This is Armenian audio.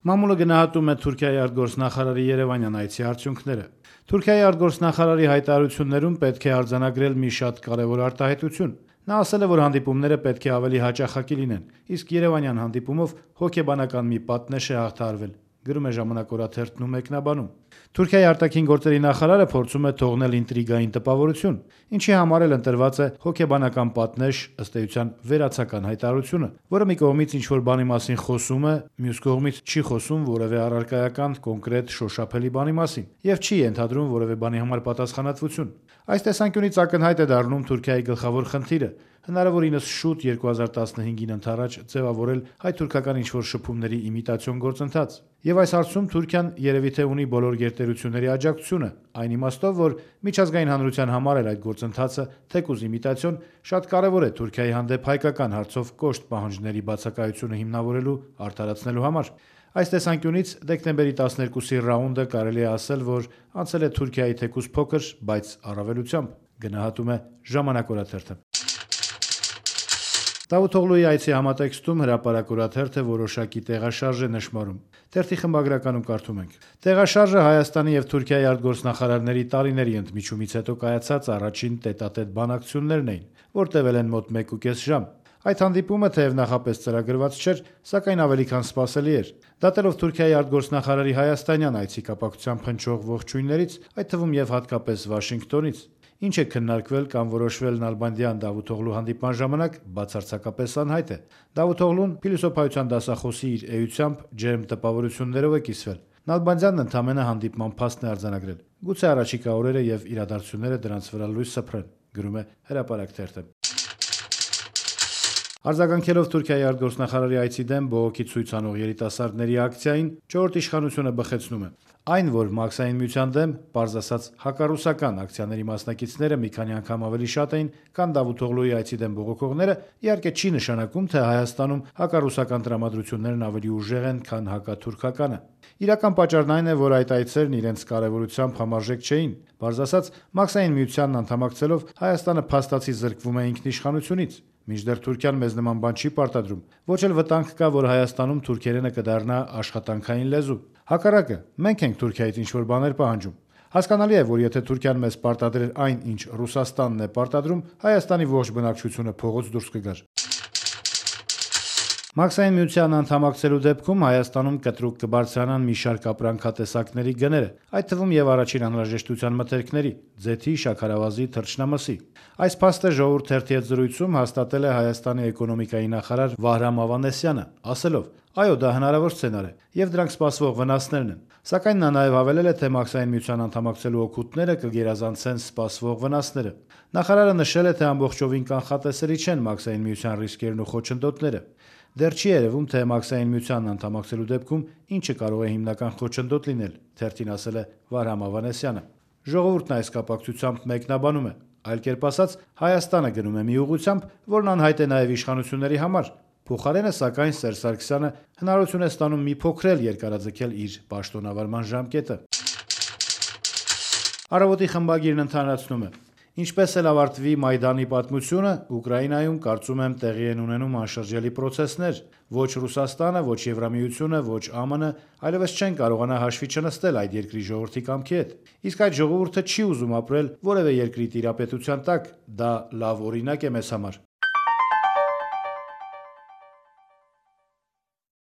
Մամուլը գնահատում է Թուրքիայի արտգործնախարարի Երևանյան այցի արդյունքները։ Թուրքիայի արտգործնախարարի հայտարարություններում պետք է արձանագրել մի շատ կարևոր արտահայտություն։ Նա ասել է, որ հանդիպումները պետք է ավելի հաճախակի լինեն, իսկ Երևանյան հանդիպումով հոգեբանական մի պատնեշ է հաղթահարվել, գրում է «Ժամանակ» օրաթերթն ու մեկնաբանում։ Թուրքիայի արտաքին գործերի նախարարը փորձում է թողնել ինտրիգային տպավորություն, ինչի համար էլ ընտրված է հոգեբանական պատնեշ, ըստ էության վերացական հայտարարությունը, որը մի կողմից ինչ-որ բանի մասին խոսում է, մյուս կողմից չի խոսում որևէ առարկայական, կոնկրետ, շոշափելի բանի մասին եւ չի ենթադրում որևէ բանի համար պատասխանատվություն։ Այս տեսանկյունից ակնհայտ է դառնում Թուրքիայի գլխավոր խնդիրը՝ հնարավորինս շուտ 2015-ին ընդառաջ ձևավորել հայ-թուրքական ինչ-որ շփումների իմիտացիոն գործընթաց։ Եվ այս հարցում Թուրքիան երևի թե ունի բոլոր գերտերությունների աջակցությունը, այն իմաստով, որ միջազգային հանրության համար էլ այդ գործընթացը, թեկուզ իմիտացիոն, շատ կարևոր է Թուրքիայի հանդեպ հայկական հարցով կոշտ պահանջների բացակայությունը հիմնավորելու, արդարացնելու համար։ Այս տեսանկյունից դեկտեմբերի 12-ի ռաունդը կարելի է ասել, որ անցել է Թուրքիայի թեկուզ փոքր, բայց առավելությամբ, գնահատում է «Ժամանակ» օրաթերթը։ Դավութօղլուի այցի համատեքստում հրապարակ օրաթերթը որոշակի տեղաշարժ է նշմարում։ Թերթի խմբագրականում կարդում ենք. Տեղաշարժը Հայաստանի եւ Թուրքիայի արտգործնախարարների տարիների ընդմիջումից հետո կայացած առաջին տետատետ բանակցություններն էին, որ տևել են մոտ 1.5 ժամ։ Այդ հանդիպումը թեև նախապես ծրագրված չէր, սակայն ավելի քան սպասելի էր։ Դատելով Թուրքիայի արտգործնախարարի հայաստանյան այցի կապակցությամբ հնչող ողջույններից, այդ թվում եւ հատկապես Վաշինգտոնից, ինչ է քննարկվել կամ որոշվել Նալբանդյան-Դավութօղլու հանդիպման ժամանակ, բացարձակապես անհայտ է։ Դավութօղլուն փիլիսոփայության դասախոսի իր էությամբ ջերմ տպավորություններով է կիսվել։ Նալբանդյանն ընդամենը հանդիպման փաստն է արձանագրել։ Գուցե առաջիկա օրերը եւ իրադարձությունները դրանց վրա լույս սփռեն, գրում է հրապարակ թերթը։ Արձագանքելով Թուրքիայի արտգործնախարարի այցի դեմ բողոքի ցույց անող երիտասարդների ակցիային, չորրորդ իշխանությունը բխեցնում է։ Այն, որ Մաքսային միության դեմ, պարզ ասած, հակառուսական ակցիաների մասնակիցները մի քանի անգամ ավելի շատ էին, քան Դավութօղլուի այցի դեմ բողոքողները, իհարկե չի նշանակում, թե Հայաստանում հակառուսական տրամադրություններն ավելի ուժեղ են, քան հակաթուրքականը։ Իրական պատճառն այն է, որ այդ այցերն իրենց կարևորությամբ համարժեք չէին։ Պարզ ասած, Մաքսային միությանն անդամակցելով Հայաստանը փաստացի զրկվում է ինքնիշխանությունից։ Մինչդեռ Թուրքիան մեզ նման բան չի պարտադրում։ Ոչ էլ վտանգ կա, որ Հայաստանում թուրքերենը կդառնա աշխատանքային լեզու։ Հակառակը, մենք ենք Թուրքիայից ինչ-որ բաներ պահանջում։ Հասկանալի է, որ եթե Թուրքիան մեզ պարտադրեր այն, ինչ Ռուսաստանն է պարտադրում, Հայաստանի ողջ բնակչությունը փողոց դուրս կգար։ Մաքսային միությանն անդամակցելու դեպքում Հայաստանում կտրուկ կբարձրանան մի շարք ապրանքատեսակների գները, այդ թվում եւ առաջին անհրաժեշտության մթերքների՝ ձեթի, շաքարավազի, թռչնամսի։ Այս փաստը Ժողովուրդ թերթի հետ զրույցում հաստատել է Հայաստանի էկոնոմիկայի նախարար Վահրամ Ավանեսյանը, ասելով. «Այո, դա հնարավոր սցենար է, եւ դրանք սպասվող վնասներն են»։ Սակայն նա նաեւ հավելել է, թե Մաքսային միության անդամակցելու օգուտները կգերազանցեն սպասվող վնասները։ Նախարարը նշել է, թե ամբողջովին կանխատեսելի չեն Մաքսային միության ռիսկերն ու խոչընդոտները։ Դեռ չի երևում, թե Մաքսային միությանն անդամակցելու դեպքում ինչը կարող է հիմնական խոչընդոտ լինել, թերթին ասել է Վահրամ Ավանեսյանը։ Ժողովուրդն այս կապակցությամբ մեկնաբանում է. այլ կերպ ասած, Հայաստանը գնում է մի ուղղությամբ, որն անհայտ է նաև իշխանությունների համար։ Փոխարենը, սակայն, Սերժ Սարգսյանը հնարավորություն է ստանում մի փոքր երկարաձգել իր պաշտոնավարման ժամկետը։ Առավոտի խմբագիրն ընդհանրացնում է. Ինչպես էլ ավարտվի Մայդանի պատմությունը, Ուկրաինայում կարծում եմ տեղի են ունենում անշրջելի պրոցեսներ։ Ոչ Ռուսաստանը, ոչ Եվրամիությունը, ոչ ԱՄՆ այլևս չեն կարողանա հաշվի չնստել այդ երկրի ժողովրդի կամքի հետ։ Իսկ այդ ժողովուրդը չի ուզում ապրել որևէ երկրի տիրապետության տակ։ Դա լավ օրինակ է մեզ համար։